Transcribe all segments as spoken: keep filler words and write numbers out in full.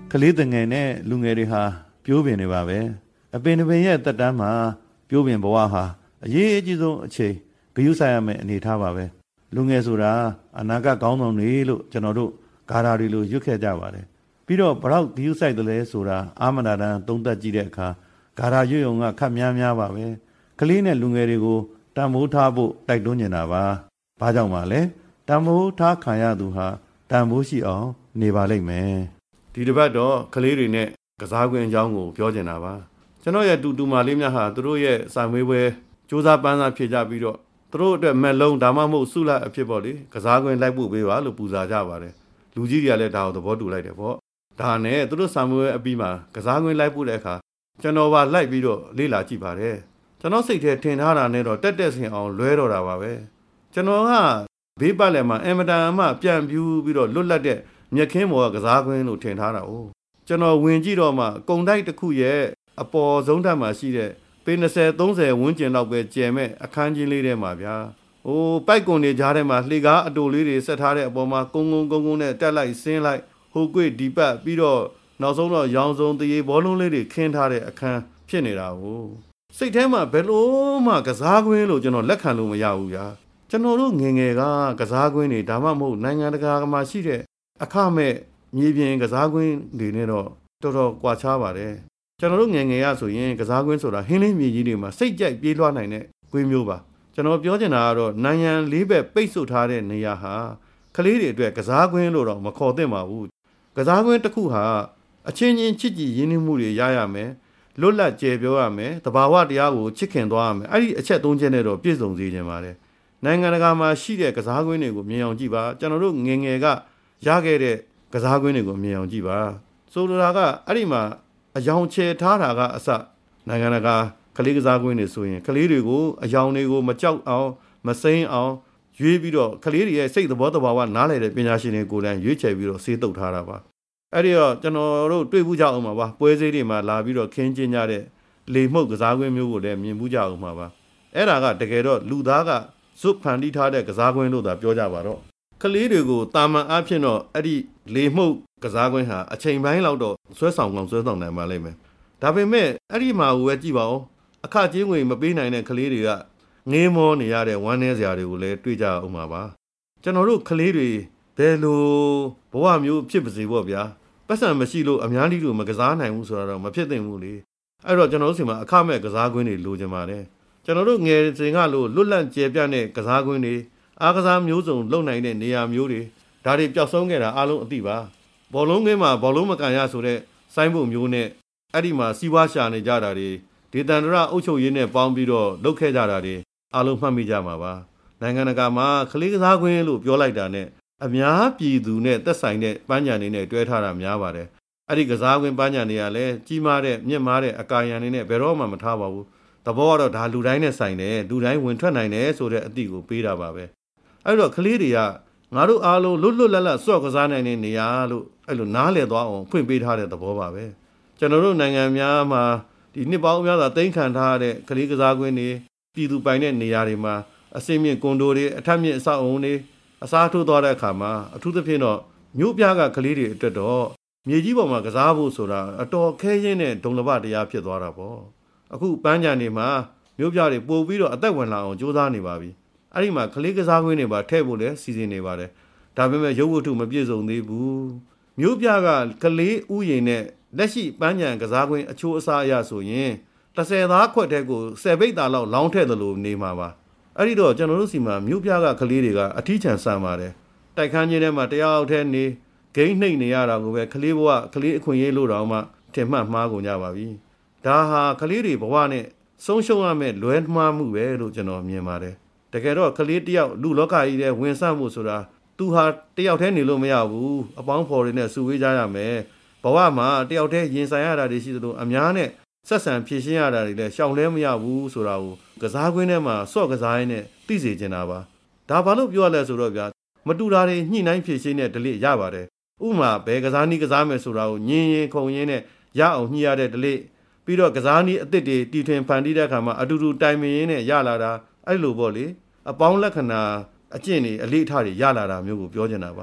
ကလေးတငယ်နဲ့လူငယ်တွေဟာပြိုးပင်တွေပါပဲအပင်ပင်ရဲ့တက်တန်းမှာပြိုးပင်ဘဝဟာအရေးအကြီးဆုံးအချိန်ဂရုစိုက်ရမယ့်အနေထားပါပဲလူငယ်ဆိုတာအနာဂတ်ကောင်းဆောင်တွေလို့ကျွန်တော်တို့ဂါထာတွေလိုရွတ်ခဲ့ကြပါတယ်ပြီးတော့ဘလောက်ဂရုစိုက်တယ်လဲဆိုတာအာမနာတန်သုံးသပ်ကြည့်တဲ့အခါဂါထာရွတ်ရုံကခက်များများပါပဲကလေးနဲ့လူငယ်တွေကိုတန်ဖိုးထားဖို့တိုက်တွန်းနေတာပါဘာကြောင့်ပါလဲတန်ဖိုးထားခံရသူဟာတန်ဖိုးရှိအောင်နေပါလိမ့်မယ်ဒီတစ်ပတ်တော့ကလေးတွေနဲ့ကစားကွင်းအကြောင်းကိုပြောချင်တာပါကျွန်တော်ရဲ့တူတူမလေးများဟာသူတို့ရဲ့စာမေးပွဲစူးစမ်းပန်းစားဖြေကြပြီးတော့သူတို့အတွက်မက်လုံးဒါမှမဟုတ်ဆုလိုက်အဖြစ်ပေါ့လေကစားကွင်းလိုက်ပို့ပေးပါလို့ပူဇာကြပါတယ်လူကြီးတွေကလည်းဒါကိုသဘောတူလိုက်တယ်ပေါ့ဒါနဲ့သူတို့စာမေးပွဲအပြီးမှာကစားကွင်းလိုက်ပို့တဲ့အခါကျွန်တော်ပါလိုက်ပြီးတော့လေ့လာကြည့်ပါတယ်ကျွန်တော်စိတ်ထဲထင်ထားတာနဲ့တော့တက်တက်ဆင်အောင်လွဲတော့တာပါပဲကျွန်တော်ကဘေးပတ်လည်းမှာအင်မတန်မှပြန်ပြူးပြီးတော့လွတ်လပ်တဲ့မြက်ခင်းပေါ်ကကစားကွင်းလို့ထင်ထားတာ哦ကျွန်တော်ဝင်ကြည့်တော့မှကုံတိုက်တစ်ခုရဲ့အပေါ်ဆုံးထပ်မှာရှိတဲ့ပေ၂၀ ၃၀ဝန်းကျင်လောက်ပဲကျယ်မဲ့အခန်းကြီးလေးထဲမှာဗျာဟိုပိုက်ကွန်တွေကြားထဲမှာလှေကားအတူလေးတွေဆက်ထားတဲ့အပေါ်မှာကုန်းကုန်းကုန်းကုန်းနဲ့တက်လိုက်ဆင်းလိုက်ဟိုကွေ့ဒီပတ်ပြီးတော့နောက်ဆုံးတော့ရောင်စုံတရေဘောလုံးလေးတွေခင်းထားတဲ့အခန်းဖြစ်နေတာ哦စိတ်ထဲမှာဘယ်လို့မှကစားကွင်းလို့ကျွန်တော်လက်ခံလို့မရဘူးဗျာကျွန်တော်တို့ငငယ်ကကစားကွင်းတွေဒါမှမဟုတ်နိုင်ငံတကာမှာရှိတဲ့အခမဲ့မြေပြင်ကစားကွင်းတွေနဲ့တော့တော်တော်ကွာခြားပါတယ်ကျွန်တော်တို့ငငယ်ရဆိုရင်ကစားကွင်းဆိုတာဟင်းလင်းမြေကြီးတွေမှာစိတ်ကြိုက်ပြေးလွှားနိုင်တဲ့ကွင်းမျိုးပါကျွန်တော်ပြောချင်တာကတော့နိုင်ငံလေးဘက်ပိတ်ဆို့ထားတဲ့နေရာဟာကလေးတွေအတွက်ကစားကွင်းလို့တော့မခေါ်သင့်ပါဘူးကစားကွင်းတစ်ခုဟာအချင်းချင်းချစ်ကြည်ရင်းနှီးမှုတွေရရမယ်လွတ်လပ်ကျယ်ပြောရမယ်တဘာဝတရားကိုချစ်ခင်သွားရမယ်အဲ့ဒီအချက်သုံးချက်နဲ့တော့ပြည့်စုံစေချင်ပါတယ်နိုင်ငံတကာမှာရှိတဲ့ကစားကွင်းတွေကိုမြင်အောင်ကြည့်ပါကျွန်တော်တို့ငငယ်ကရခဲ့တဲ့ကစားကွင်းတွေကိုမြင်အောင်ကြည့်ပါဆိုလိုတာကအဲ့ဒီမှာအယောင်ချဲထားတာကအစနိုင်ငံတကာကလေးကစားကွင်းတွေဆိုရင်ကလေးတွေကိုအယောင်တွေကိုမကြောက်အောင်မစိမ်းအောင်ရွေးပြီးတော့ကလေးတွေရဲ့စိတ်သဘောတဘာဝနားလည်တဲ့ပညာရှင်တွေကိုယ်တိုင်ရွေးချယ်ပြီးတော့ဆေးတုပ်ထားတာပါအဲ့ဒီတော့ကျွန်တော်တို့တွေ့ဘူးကြအောင်ပါပါပွဲစည်းတွေမှာလာပြီးတော့ခင်းကျင်းကြတဲ့လေမှုတ်ကစားကွင်းမျိုးကိုလည်းမြင်ဘူးကြအောင်ပါပါအဲ့ဒါကတကယ်တော့လူသားကဇွတ်ဖန်တီးထားတဲ့ကစားကွင်းလို့သာပြောကြပါတော့ကလေးတွေကိုတာမန်အားဖြင့်တော့အဲ့ဒီလေမှုတ်ကစားကွင်းဟာအချိန်ပိုင်းလောက်တော့ဆွဲဆောင်ကောင်ဆွဲဆောင်နိုင်ပါလိမ့်မယ်ဒါပေမဲ့အဲ့ဒီမှာကိုပဲကြည့်ပါဦးအခကြေးငွေမပေးနိုင်တဲ့ကလေးတွေကငေးမောနေရတဲ့ဝမ်းနည်းစရာတွေကိုလည်းတွေ့ကြအောင်ပါပါကျွန်တော်တို့ကလေးတွေဘယ်လိုဘဝမျိုးဖြစ်ပါစေပေါ့ဗျာပတ်စံမရှိလို့အများကြီးတို့မကစားနိုင်ဘူးဆိုတာတော့မဖြစ်သင့်ဘူးလေအဲ့တော့ကျွန်တော်တို့စီမှာအခမဲ့ကစားကွင်းတွေလိုချင်ပါတယ်ကျွန်တော်တို့ငယ်စဉ်ကလို့လွတ်လပ်ကျယ်ပြန့်တဲ့ကစားကွင်းတွေအားကစားမျိုးစုံလုံနိုင်တဲ့နေရာမျိုးတွေဒါတွေပျောက်ဆုံးခဲ့တာအားလုံးအသိပါဘောလုံးကင်းမှာဘောလုံးမကန်ရဆိုတဲ့စိုင်းဖို့မျိုးနဲ့အဲ့ဒီမှာစီးပွားရှာနေကြတာတွေဒေသန္တရအုပ်ချုပ်ရေးနဲ့ပေါင်းပြီးတော့လုပ်ခဲ့ကြတာတွေအားလုံးမှတ်မိကြမှာပါနိုင်ငံတကာမှာကလေးကစားကွင်းလို့ပြောလိုက်တာနဲ့အများပြည်သူနဲ့သက်ဆိုင်တဲ့ပန်းခြံတွေနဲ့တွဲထားတာများပါတယ်အဲ့ဒီကစားကွင်းပန်းခြံတွေကလည်းကြီးမားတဲ့မြင့်မားတဲ့အကာအရံတွေနဲ့ဘယ်တော့မှမထားပါဘူးသဘောကတော့ဒါလူတိုင်းနဲ့ဆိုင်တယ်လူတိုင်းဝင်ထွက်နိုင်တယ်ဆိုတဲ့အသည့်ကိုပေးတာပါပဲအဲ့တော့ကလေးတွေကငါတို့အားလုံးလွတ်လွတ်လပ်လပ်စော့ကစားနိုင်တဲ့နေရာလို့အဲ့လိုနားလည်သွားအောင်ဖွင့်ပေးထားတဲ့သဘောပါပဲကျွန်တော်တို့နိုင်ငံများမှာဒီနှစ်ပေါင်းများစွာတိမ့်ခံထားတဲ့ကလေးကစားကွင်းတွေပြည်သူပိုင်တဲ့နေရာတွေမှာအစိမ့်မြင့်ကွန်ဒိုတွေအထက်မြင့်အဆောက်အုံတွေအစားထိုးသွားတဲ့အခါမှာအထူးသဖြင့်တော့မြို့ပြကကလေးတွေအတွက်တော့မြေကြီးပေါ်မှာကစားဖို့ဆိုတာအတော်ခဲရင်းတဲ့ဒုံလဘတရားဖြစ်သွားတာပေါ့အခုပန်းခြံတွေမှာမြို့ပြတွေပို့ပြီးတော့အသက်ဝင်လာအောင်ကြိုးစားနေပါပြီအဲ့ဒီမှာကလေးကစားကွင်းတွေပါထည့်ဖို့လည်းစီစဉ်နေပါတယ်ဒါပေမဲ့ရုပ်ဝတ္ထုမပြည့်စုံသေးဘူးမြို့ပြကကလေးဥယျာဉ်နဲ့လက်ရှိပန်းခြံကစားကွင်းအချိုးအစားအရဆိုရင်တစ်ဆယ်သားခွက်တဲ့ကိုဆယ်ပိတ်သားလောက်လောင်းထည့်သလိုနေမှာပါအဲ့ဒီတော့ကျွန်တော်တို့စီမှာမြို့ပြကကလေးတွေကအထီးချန်ဆန်ပါတယ်တိုက်ခန်းချင်းထဲမှာတယောက်တည်းနေဂိမ်းနှိမ့်နေရတာကိုပဲကလေးဘဝကလေးအခွင့်အရေးလို့တောင်မှထင်မှတ်မှားကုန်ကြပါပြီဒါဟာကလေးတွေဘဝနဲ့ဆုံးရှုံးရမယ့်လွဲမှားမှုပဲလို့ကျွန်တော်မြင်ပါတယ်တကယ်တော့ကလေးတယောက်လူလောကကြီးထဲဝင်ဆန့်မှုဆိုတာသူဟာတယောက်တည်းနေလို့မရဘူးအပေါင်းဖော်တွေနဲ့စုဝေးကြရမယ်ဘဝမှာတယောက်တည်းရင်ဆိုင်ရတာတွေရှိသလိုအများနဲ့ဆက်ဆံဖြည့်ရှင်းရတာတွေလည်းရှောင်လဲမရဘူးဆိုတာကိုကစားကွင်းထဲမှာစော့ကစားရင်းနဲ့သိစေချင်တာပါဒါဘာလို့ပြောရလဲဆိုတော့ဗျာမတူတာတွေညှိနှိုင်းဖြည့်ရှင်းတဲ့ဒလိရပါတယ်ဥမာဘယ်ကစားနည်းကစားမယ်ဆိုတာကိုညင်ရင်ခုံရင်းနဲ့ရအောင်ညှိရတဲ့ဒလိပြီးတော့ကစားနည်းအသစ်တွေတီထွင်ဖန်တီးတဲ့အခါမှာအတူတူတိုင်ပင်ရင်းနဲ့ရလာတာအဲ့လိုပေါ့လေအပေါင်းလက္ခဏာအကျင့်တွေအလေးအထားတွေရလာတာမျိုးကိုပြောချင်တာပါ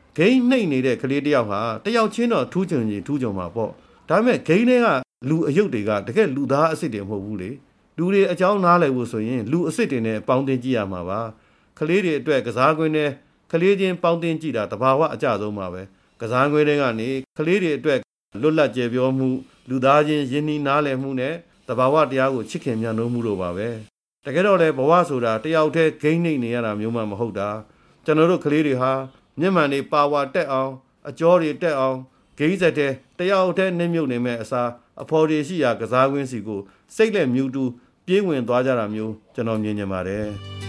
ဂိမ်းနှိမ့်နေတဲ့ကလေးတယောက်ဟာတယောက်ချင်းတော့ထူးချွန်ကြီးထူးချွန်မှာပေါ့ဒါပေမဲ့ဂိမ်းတွေကလူအယုတ်တွေကတကယ်လူသားအစ်စ်တွေမဟုတ်ဘူးလေလူတွေအကြောင်းနားလည်ဖို့ဆိုရင်လူအစ်စ်တွေနဲ့ပေါင်းတင်ကြည့်ရမှာပါကလေးတွေအတွက်ကစားကွင်းနဲ့ကလေးချင်းပေါင်းတင်ကြည့်တာတဘာဝအကြဆုံးပါပဲကစားကွင်းတွေကနေကလေးတွေအတွက်လွတ်လပ်ကြပြောမှုလူသားချင်းယဉ်နီးနားလည်မှုနဲ့တဘာဝတရားကိုချစ်ခင်မြတ်နိုးမှုတို့ပါပဲတကယ်တော့လေဘဝဆိုတာတယောက်တည်းဂိမ်းနှိမ့်နေရတာမျိုးမှမဟုတ်တာကျွန်တော်တို့ကလေးတွေဟာမျက်မှန်တွေပါဝါတက်အောင်အကြောတွေတက်အောင်ဂိမ်းဆက်တဲ့တယောက်တည်းနှိမ့်မြုပ်နေမဲ့အစားအဖော်တွေရှိရာကစားကွင်းစီကိုစိတ်လက်မြူတူပြေးဝင်သွားကြတာမျိုးကျွန်တော်မြင်ကြပါတယ်